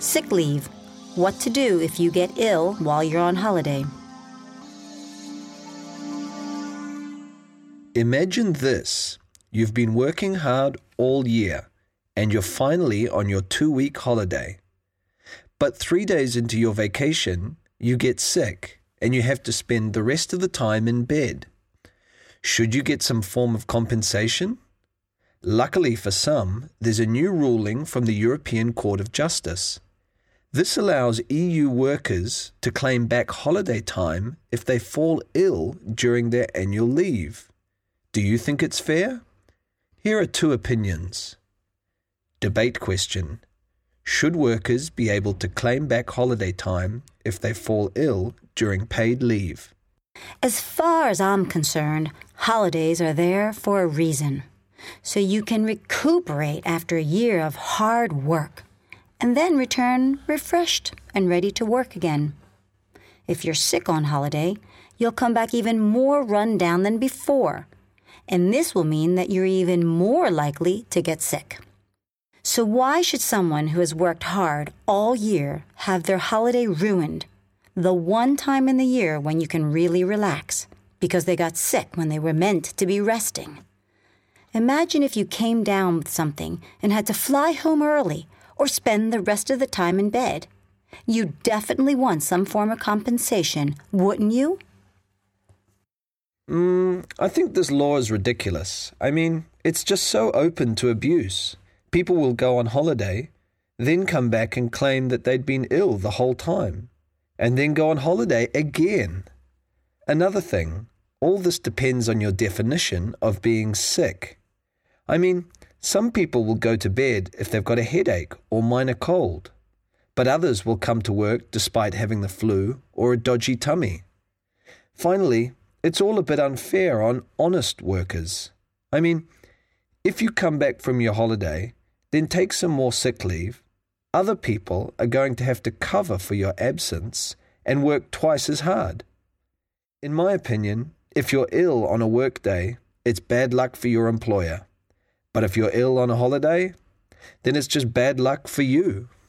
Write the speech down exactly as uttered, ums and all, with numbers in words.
Sick leave. What to do if you get ill while you're on holiday. Imagine this. You've been working hard all year, and you're finally on your two-week holiday. But three days into your vacation, you get sick, and you have to spend the rest of the time in bed. Should you get some form of compensation? Luckily for some, there's a new ruling from the European Court of Justice. This allows E U workers to claim back holiday time if they fall ill during their annual leave. Do you think it's fair? Here are two opinions. Debate question. Should workers be able to claim back holiday time if they fall ill during paid leave? As far as I'm concerned, holidays are there for a reason. So you can recuperate after a year of hard work and then return refreshed and ready to work again. If you're sick on holiday, you'll come back even more run down than before. And this will mean that you're even more likely to get sick. So why should someone who has worked hard all year have their holiday ruined, the one time in the year when you can really relax, because they got sick when they were meant to be resting? Imagine if you came down with something and had to fly home early or spend the rest of the time in bed. You definitely want some form of compensation, wouldn't you? Mm, I think this law is ridiculous. I mean, it's just so open to abuse. People will go on holiday, then come back and claim that they'd been ill the whole time, and then go on holiday again. Another thing, all this depends on your definition of being sick. I mean, some people will go to bed if they've got a headache or minor cold, but others will come to work despite having the flu or a dodgy tummy. Finally, it's all a bit unfair on honest workers. I mean, if you come back from your holiday, then take some more sick leave, other people are going to have to cover for your absence and work twice as hard. In my opinion, if you're ill on a work day, it's bad luck for your employer. But if you're ill on a holiday, then it's just bad luck for you.